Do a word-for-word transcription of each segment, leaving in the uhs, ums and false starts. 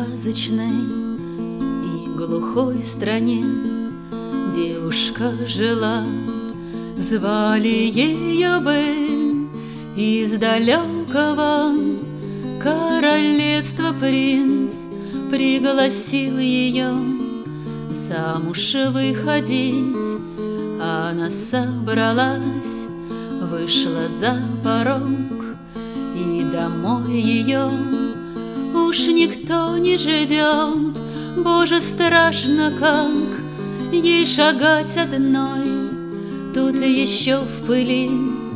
сказочной и глухой стране девушка жила. Звали ее Бель, из далекого королевства принц пригласил ее замуж выходить. Она собралась, вышла за порог, и домой ее уж никто не ждет. Боже, страшно, как ей шагать одной, тут еще в пыли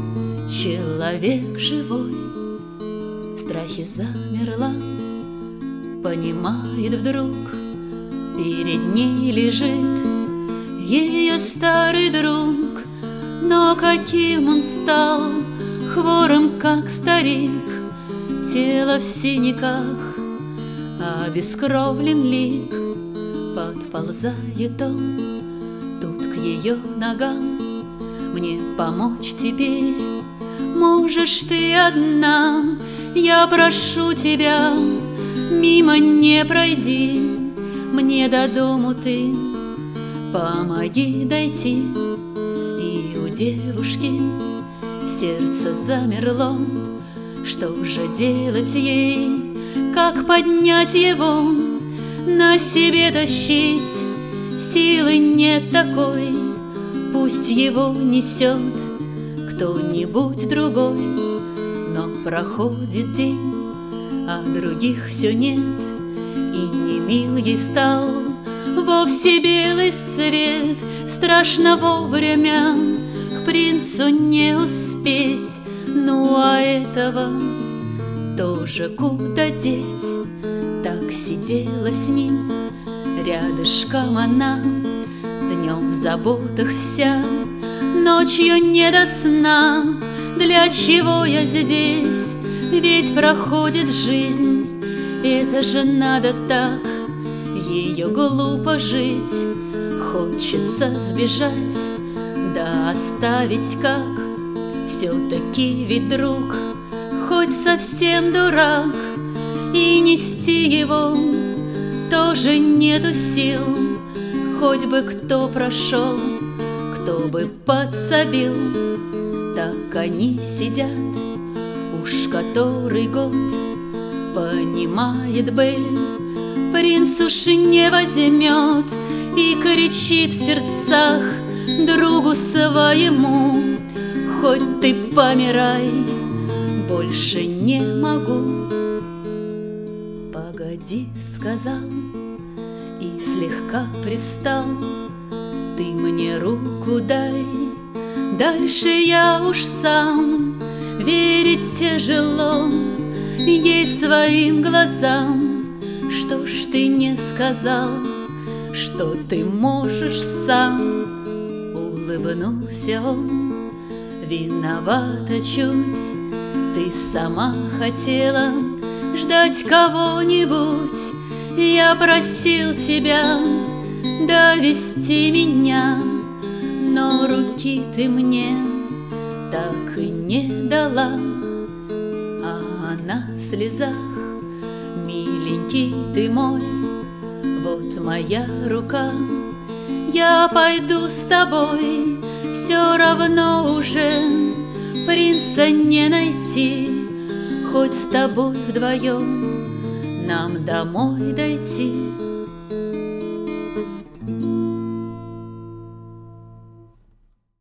человек живой. В страхе замерла, понимает вдруг, перед ней лежит ее старый друг. Но каким он стал, хворым, как старик, тело в синяках, обескровлен лик. Подползает он тут к ее ногам: мне помочь теперь можешь ты одна. Я прошу тебя, мимо не пройди, мне до дому ты помоги дойти. И у девушки сердце замерло, что же делать ей, как поднять его, на себе тащить силы нет такой. Пусть его несет кто-нибудь другой. Но проходит день, а других все нет, и не мил ей стал вовсе белый свет. Страшно вовремя к принцу не успеть, ну а этого тоже куда деть? Так сидела с ним рядышком она, днем в заботах вся, ночью не до сна. Для чего я здесь? Ведь проходит жизнь, это же надо так, ее глупо жить. Хочется сбежать, да оставить как? Все-таки ведь друг, хоть совсем дурак, и нести его тоже нету сил. Хоть бы кто прошел, кто бы подсобил. Так они сидят уж который год. Понимает Бель, принц уж не возьмет, и кричит в сердцах другу своему: хоть ты помирай, больше не могу. Погоди, сказал, и слегка привстал: ты мне руку дай, дальше я уж сам. Верить тяжело ей своим глазам. Что ж ты не сказал, что ты можешь сам? Улыбнулся он, виновата чуть, ты сама хотела ждать кого-нибудь. Я просил тебя довести меня, но руки ты мне так и не дала. А она в слезах: миленький ты мой, вот моя рука, я пойду с тобой. Все равно уже принца не найти, хоть с тобой вдвоем нам домой дойти.